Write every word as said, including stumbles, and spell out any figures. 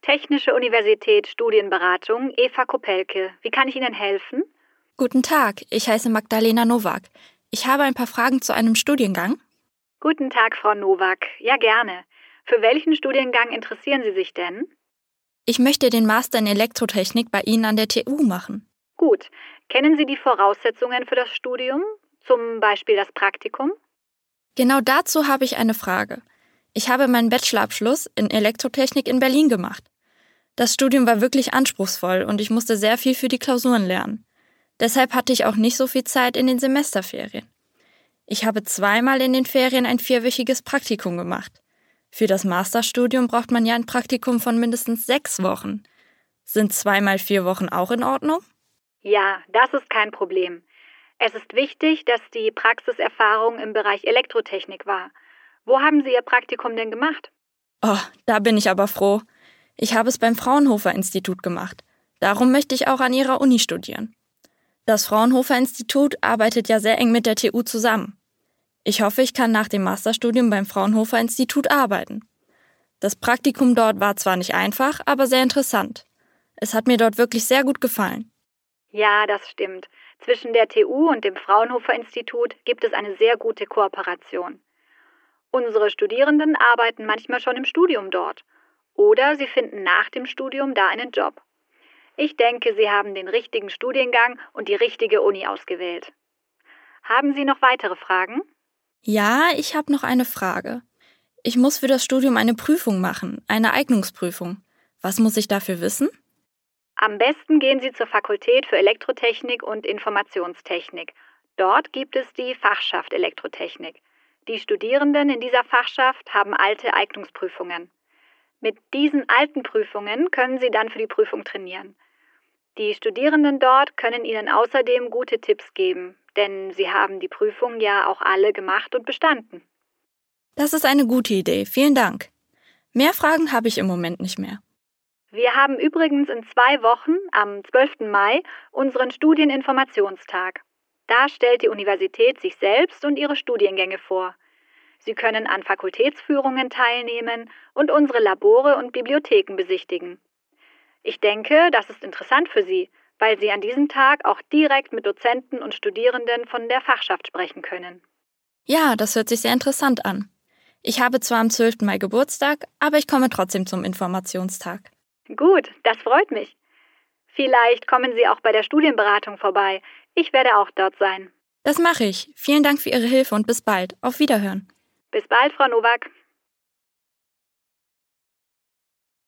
Technische Universität Studienberatung, Eva Kopelke. Wie kann ich Ihnen helfen? Guten Tag, ich heiße Magdalena Nowak. Ich habe ein paar Fragen zu einem Studiengang. Guten Tag, Frau Nowak. Ja, gerne. Für welchen Studiengang interessieren Sie sich denn? Ich möchte den Master in Elektrotechnik bei Ihnen an der T U machen. Gut. Kennen Sie die Voraussetzungen für das Studium? Zum Beispiel das Praktikum? Genau dazu habe ich eine Frage. Ich habe meinen Bachelorabschluss in Elektrotechnik in Berlin gemacht. Das Studium war wirklich anspruchsvoll und ich musste sehr viel für die Klausuren lernen. Deshalb hatte ich auch nicht so viel Zeit in den Semesterferien. Ich habe zweimal in den Ferien ein vierwöchiges Praktikum gemacht. Für das Masterstudium braucht man ja ein Praktikum von mindestens sechs Wochen. Sind zweimal vier Wochen auch in Ordnung? Ja, das ist kein Problem. Es ist wichtig, dass die Praxiserfahrung im Bereich Elektrotechnik war. Wo haben Sie Ihr Praktikum denn gemacht? Oh, da bin ich aber froh. Ich habe es beim Fraunhofer-Institut gemacht. Darum möchte ich auch an Ihrer Uni studieren. Das Fraunhofer-Institut arbeitet ja sehr eng mit der T U zusammen. Ich hoffe, ich kann nach dem Masterstudium beim Fraunhofer-Institut arbeiten. Das Praktikum dort war zwar nicht einfach, aber sehr interessant. Es hat mir dort wirklich sehr gut gefallen. Ja, das stimmt. Zwischen der T U und dem Fraunhofer-Institut gibt es eine sehr gute Kooperation. Unsere Studierenden arbeiten manchmal schon im Studium dort. Oder sie finden nach dem Studium da einen Job. Ich denke, Sie haben den richtigen Studiengang und die richtige Uni ausgewählt. Haben Sie noch weitere Fragen? Ja, ich habe noch eine Frage. Ich muss für das Studium eine Prüfung machen, eine Eignungsprüfung. Was muss ich dafür wissen? Am besten gehen Sie zur Fakultät für Elektrotechnik und Informationstechnik. Dort gibt es die Fachschaft Elektrotechnik. Die Studierenden in dieser Fachschaft haben alte Eignungsprüfungen. Mit diesen alten Prüfungen können Sie dann für die Prüfung trainieren. Die Studierenden dort können Ihnen außerdem gute Tipps geben, denn sie haben die Prüfung ja auch alle gemacht und bestanden. Das ist eine gute Idee, vielen Dank. Mehr Fragen habe ich im Moment nicht mehr. Wir haben übrigens in zwei Wochen, am zwölften Mai, unseren Studieninformationstag. Da stellt die Universität sich selbst und ihre Studiengänge vor. Sie können an Fakultätsführungen teilnehmen und unsere Labore und Bibliotheken besichtigen. Ich denke, das ist interessant für Sie, weil Sie an diesem Tag auch direkt mit Dozenten und Studierenden von der Fachschaft sprechen können. Ja, das hört sich sehr interessant an. Ich habe zwar am zwölften Mai Geburtstag, aber ich komme trotzdem zum Informationstag. Gut, das freut mich. Vielleicht kommen Sie auch bei der Studienberatung vorbei. Ich werde auch dort sein. Das mache ich. Vielen Dank für Ihre Hilfe und bis bald. Auf Wiederhören. Bis bald, Frau Nowak.